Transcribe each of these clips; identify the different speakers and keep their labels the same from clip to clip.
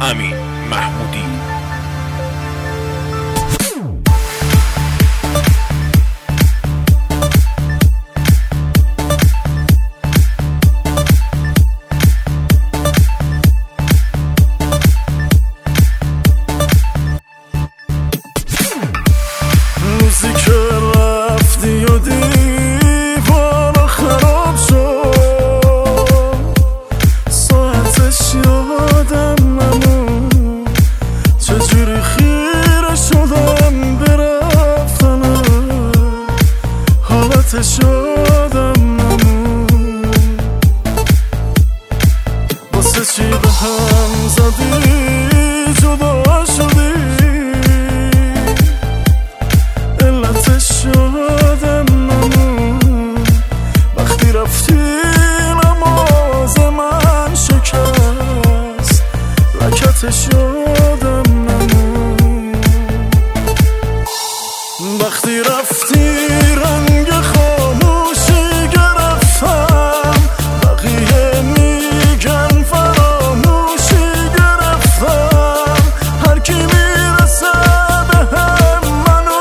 Speaker 1: امین محمودی.
Speaker 2: روزی که رفتی و دیوارا خراب شد، ساعتش یادم نمون، چجوری خیره شدم برفتنم، حالتش یادم نمون. واسه چی به هم زدی جدا شدی، یادم نمون. وقتی رفتی نماز من شکست، رکتش یادم نمون. وقتی رفتی رنگ خاموشی گرفتم، بقیه میگن فراموشی گرفتم. هر کی میرسه بهم منو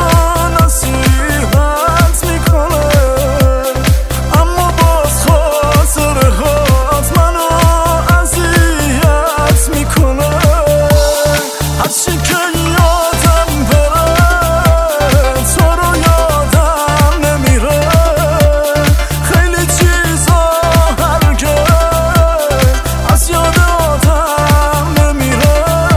Speaker 2: نصیحت میکنه، اما باز خاطرهات منو اذیت میکنه. هرچی که یادم بره تو رو یادم نمیره، خیلی چیزا هرگز از یاد آدم نمیره.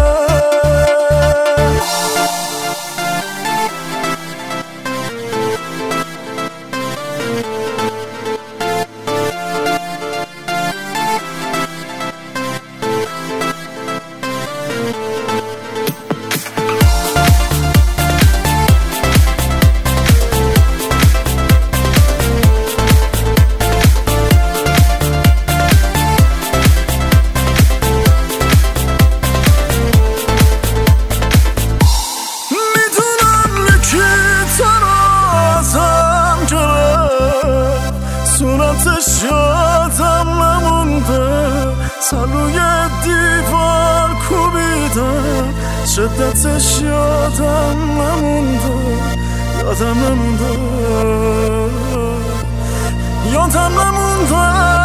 Speaker 2: صورتش یادم نمونده، سر روی دیوار کوبیده، شدتش یادم نمونده، یادم نمونده، یادم نمونده.